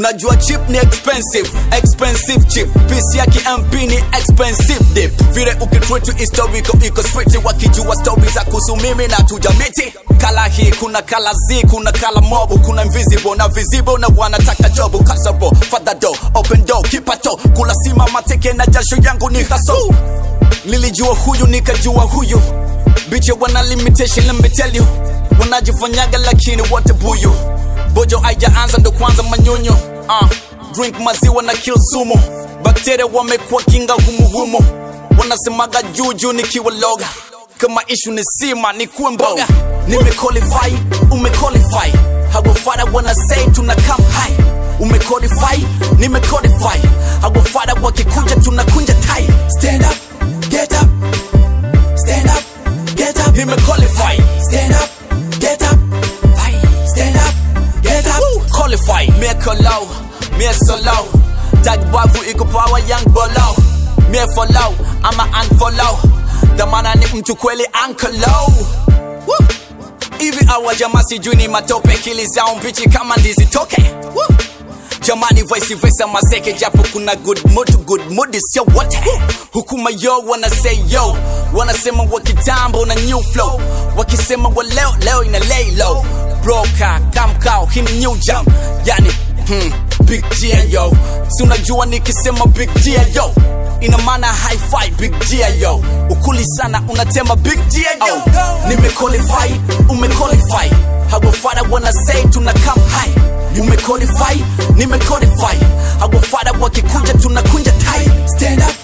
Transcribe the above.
Unajua cheap ni expensive, expensive cheap. Peace yaki MP ni expensive dip. Vile ukitweet historical iko street. Wakijua stories za kuhusu mimi na tujamiti. Kala hii kuna kala Z, kuna kala mobu. Kuna invisible na visible na wanataka jobu. Kasabo, father door, open door, keep a toe. Kula sima mateke na jasho yangu ni haso. Nilijua huyu nikajua huyu. Bitch wana limitation, let me tell you. Wanajifanyaga lakini wote buyu. Bojo haijaanza ndo kwanza manyonyo. Drink maziwa na kill sumo. Bakteria wamekuwa kinga humuhumo. Wanasemaga juju nikiwa loga. Kama issue ni sima ni kuwe mboga. Nimequalify, umequalify. Hagofada wanna say tuna come high. Umequalify, nimequalify. Hagofada wakikuja tunakunja tie. Stand up, get up. Stand up, get up. Nimequalify. Stand up, get up. Stand up, get up. Qualify. Me low, me solo. Tag bavu iko power young below. Me follow, I'ma unfollow. Damana ni mtu kweli uncle low. Hivi awa jama sijui ni matope. Kili zao mbichi kama ndizi toke. Jamani vice versa maseke. Japo kuna good mood sio wote. Hukuma yo wanna say yo. Wanasema wakitambo na new flow. Wakisema wa leo ina lay low. Broka, kamkao, hii ni new jump. Yani, big deal yo. Si unajua nikisema big deal yo. Ina maana high five big deal yo. Ukuli sana unatema big deal yo. Nimequalify, umequalify. Hagofada wanna say tuna come high. Umequalify, nimequalify. Hagofada wakikuja tunakunja tie. Stand up.